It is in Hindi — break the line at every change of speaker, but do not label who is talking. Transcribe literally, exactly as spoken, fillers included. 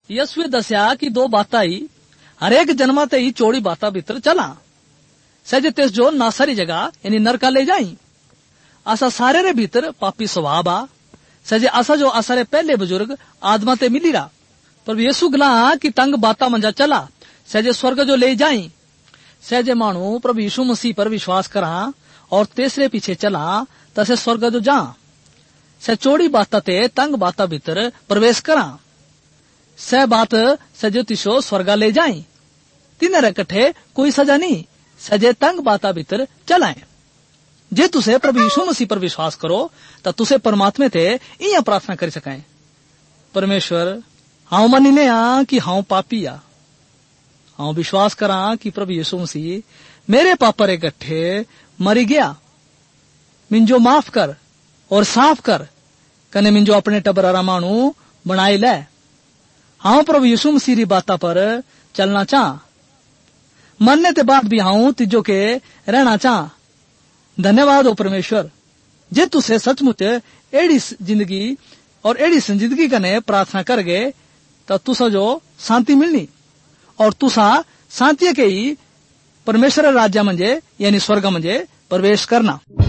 यीशुए दस्या कि दो बातां ही हरेक जन्मा ते ही चौड़ी बातां भीतर चला सजे तेस जो नासारी जगह यानी नरका ले जाई। असा सारे रे भीतर पापी स्वभाव आ सजे असा जो असा रे पहले बुजुर्ग आदमा ते मिली रहा पर यीशु गला कि तंग बातां मंजा चला सजे स्वर्ग जो ले जाई। सहजे मानू प्रभु यीशु मसीह पर विश्वास करा और तीसरे पीछे चला तसे स्वर्ग जो जा सह चौड़ी बातां ते तंग बातां भीतर प्रवेश करा सह बात सजे तिसो स्वर्गा ले जाई। तिन्हारे कट्ठे कोई सजा नहीं सजे तंग बातां भीतर चलाए। जे तुसे प्रभु यीशु मसीह पर विश्वास करो तो तुसे परमात्मे ते इया प्रार्थना कर सकें, परमेश्वर हाउ मनी ले आ कि हाउ पापी आ, हाउ विश्वास करा कि प्रभु यीशु मसीह मेरे पापा रे गट्ठे मरी गया, मिंजो माफ कर और साफ कर कने मिंजो अपने टबरारा मानू बनाई ले। हाउ प्रभु यीशु मसीह री बाता पर चलना चाह, मरने ते बाद भी हाउ तिजो के रहना चाह। धन्यवाद हो परमेश्वर, जे तुसे सचमुच एड़ी जिंदगी और एड़ी जिंदगी कने प्रार्थना करगे तो तुसा जो शांति मिलनी और तुसा शांति के ही परमेश्वर राज्य मंजे यानी स्वर्ग मंजे प्रवेश करना।